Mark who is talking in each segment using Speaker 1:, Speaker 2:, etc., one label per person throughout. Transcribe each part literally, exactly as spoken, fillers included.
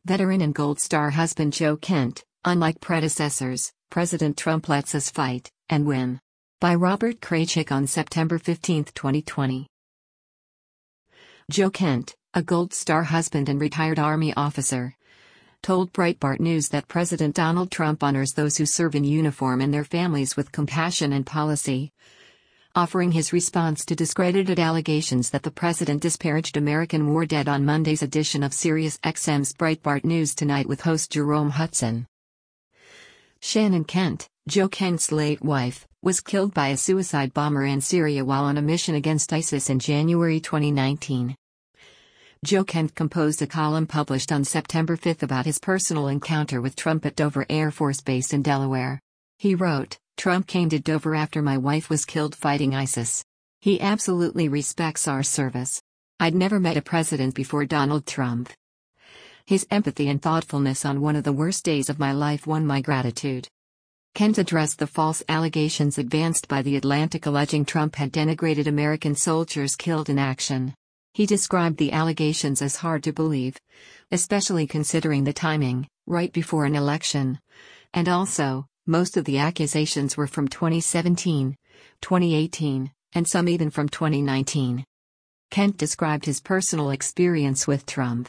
Speaker 1: Veteran and Gold Star husband Joe Kent, unlike predecessors, President Trump lets us fight and win. By Robert Kraychik on September fifteenth, twenty twenty. Joe Kent, a Gold Star husband and retired Army officer, told Breitbart News that President Donald Trump honors those who serve in uniform and their families with compassion and policy, offering his response to discredited allegations that the president disparaged American war dead on Monday's edition of SiriusXM's Breitbart News Tonight with host Jerome Hudson. Shannon Kent, Joe Kent's late wife, was killed by a suicide bomber in Syria while on a mission against ISIS in January twenty nineteen. Joe Kent composed a column published on September fifth about his personal encounter with Trump at Dover Air Force Base in Delaware. He wrote, "Trump came to Dover after my wife was killed fighting ISIS. He absolutely respects our service. I'd never met a president before Donald Trump. His empathy and thoughtfulness on one of the worst days of my life won my gratitude." Kent addressed the false allegations advanced by The Atlantic alleging Trump had denigrated American soldiers killed in action. He described the allegations as hard to believe, especially considering the timing, right before an election. And also, most of the accusations were from twenty seventeen, twenty eighteen, and some even from twenty nineteen. Kent described his personal experience with Trump.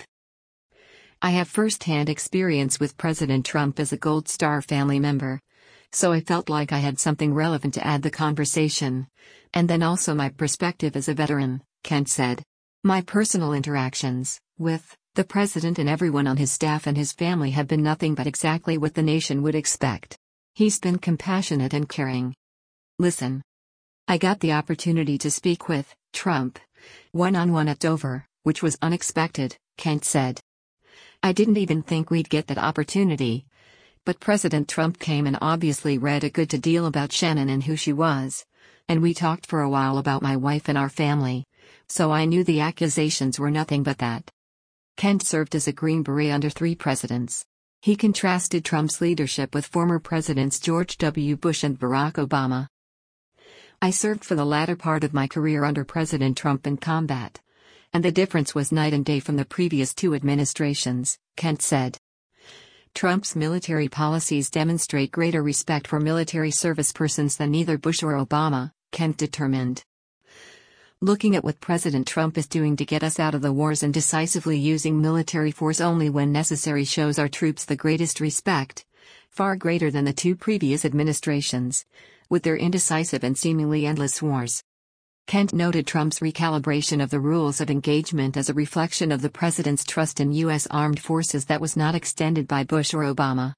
Speaker 1: "I have first-hand experience with President Trump as a Gold Star family member, so I felt like I had something relevant to add the conversation. And then also my perspective as a veteran," Kent said. "My personal interactions with the president and everyone on his staff and his family have been nothing but exactly what the nation would expect. He's been compassionate and caring. Listen. I got the opportunity to speak with Trump one-on-one at Dover, which was unexpected," Kent said. "I didn't even think we'd get that opportunity. But President Trump came and obviously read a good deal about Shannon and who she was. And we talked for a while about my wife and our family. So I knew the accusations were nothing but that." Kent served as a Green Beret under three presidents. He contrasted Trump's leadership with former Presidents George W. Bush and Barack Obama. "I served for the latter part of my career under President Trump in combat. And the difference was night and day from the previous two administrations," Kent said. Trump's military policies demonstrate greater respect for military service persons than either Bush or Obama, Kent determined. "Looking at what President Trump is doing to get us out of the wars and decisively using military force only when necessary shows our troops the greatest respect, far greater than the two previous administrations, with their indecisive and seemingly endless wars." Kent noted Trump's recalibration of the rules of engagement as a reflection of the president's trust in U S armed forces that was not extended by Bush or Obama.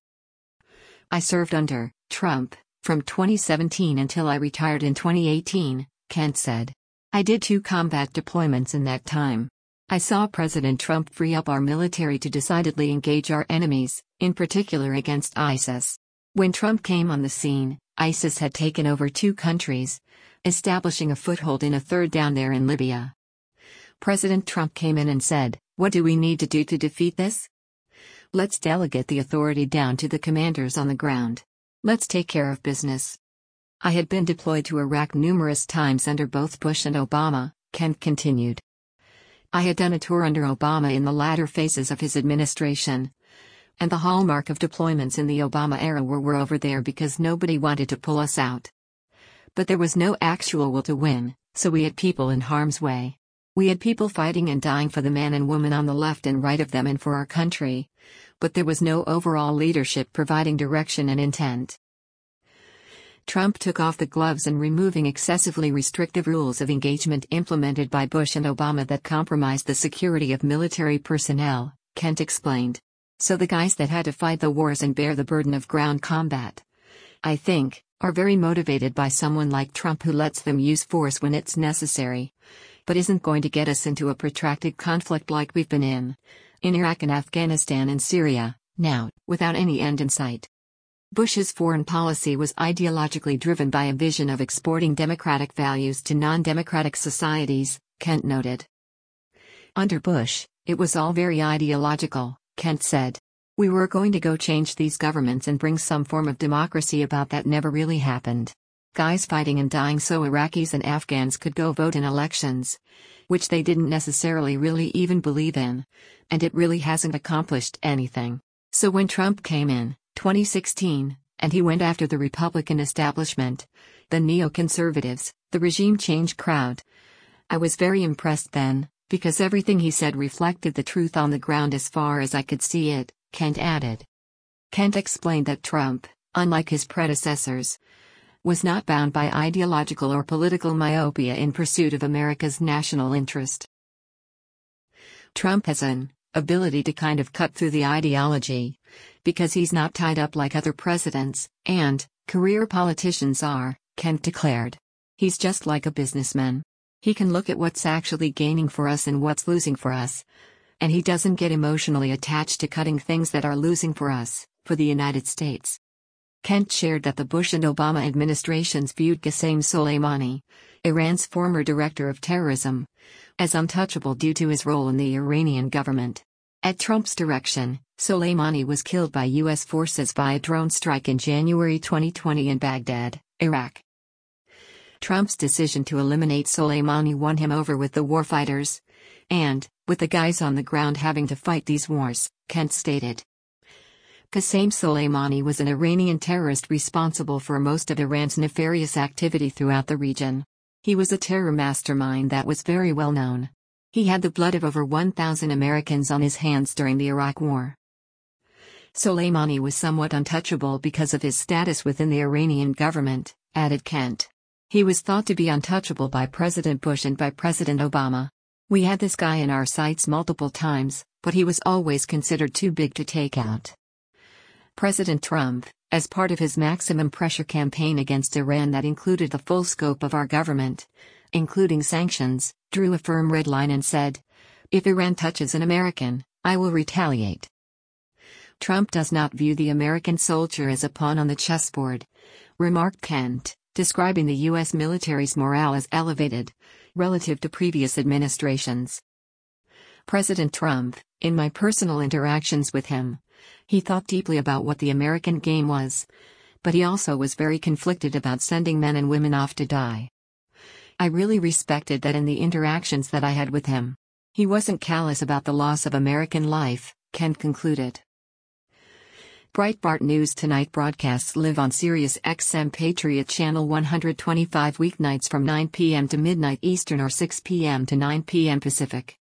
Speaker 1: "I served under Trump from twenty seventeen until I retired in twenty eighteen, Kent said. "I did two combat deployments in that time. I saw President Trump free up our military to decidedly engage our enemies, in particular against ISIS. When Trump came on the scene, ISIS had taken over two countries, establishing a foothold in a third down there in Libya. President Trump came in and said, 'What do we need to do to defeat this? Let's delegate the authority down to the commanders on the ground. Let's take care of business.' I had been deployed to Iraq numerous times under both Bush and Obama," Kent continued. "I had done a tour under Obama in the latter phases of his administration. And the hallmark of deployments in the Obama era were we're over there because nobody wanted to pull us out. But there was no actual will to win, so we had people in harm's way. We had people fighting and dying for the man and woman on the left and right of them and for our country. But there was no overall leadership providing direction and intent." Trump took off the gloves and removing excessively restrictive rules of engagement implemented by Bush and Obama that compromised the security of military personnel, Kent explained. "So the guys that had to fight the wars and bear the burden of ground combat, I think, are very motivated by someone like Trump who lets them use force when it's necessary, but isn't going to get us into a protracted conflict like we've been in, in Iraq and Afghanistan and Syria, now, without any end in sight." Bush's foreign policy was ideologically driven by a vision of exporting democratic values to non-democratic societies, Kent noted. "Under Bush, it was all very ideological," Kent said. "We were going to go change these governments and bring some form of democracy about that never really happened. guys fighting and dying so Iraqis and Afghans could go vote in elections, which they didn't necessarily really even believe in, and it really hasn't accomplished anything. So when Trump came in, twenty sixteen, and he went after the Republican establishment, the neoconservatives, the regime change crowd, I was very impressed then, because everything he said reflected the truth on the ground as far as I could see it, Kent added. Kent explained that Trump, unlike his predecessors, was not bound by ideological or political myopia in pursuit of America's national interest. Trump has an ability to kind of cut through the ideology, because he's not tied up like other presidents, and career politicians are, Kent declared. He's just like a businessman. He can look at what's actually gaining for us and what's losing for us, and he doesn't get emotionally attached to cutting things that are losing for us, for the United States. Kent shared that the Bush and Obama administrations viewed Qasem Soleimani, Iran's former director of terrorism, as untouchable due to his role in the Iranian government. At Trump's direction, Soleimani was killed by U S forces via drone strike in January twenty twenty in Baghdad, Iraq. Trump's decision to eliminate Soleimani won him over with the warfighters, and, with the guys on the ground having to fight these wars, Kent stated. Qasem Soleimani was an Iranian terrorist responsible for most of Iran's nefarious activity throughout the region. He was a terror mastermind that was very well known. He had the blood of over one thousand Americans on his hands during the Iraq War. Soleimani was somewhat untouchable because of his status within the Iranian government, added Kent. He was thought to be untouchable by President Bush and by President Obama. We had this guy in our sights multiple times, but he was always considered too big to take out. President Trump, as part of his maximum pressure campaign against Iran that included the full scope of our government, including sanctions, drew a firm red line and said, "If Iran touches an American, I will retaliate." Trump does not view the American soldier as a pawn on the chessboard, remarked Kent, describing the U S military's morale as elevated, relative to previous administrations. President Trump, in my personal interactions with him, he thought deeply about what the American game was, but he also was very conflicted about sending men and women off to die. I really respected that in the interactions that I had with him. He wasn't callous about the loss of American life, Kent concluded. Breitbart News Tonight broadcasts live on Sirius X M Patriot Channel one twenty-five weeknights from nine p m to midnight Eastern or six p m to nine p m Pacific.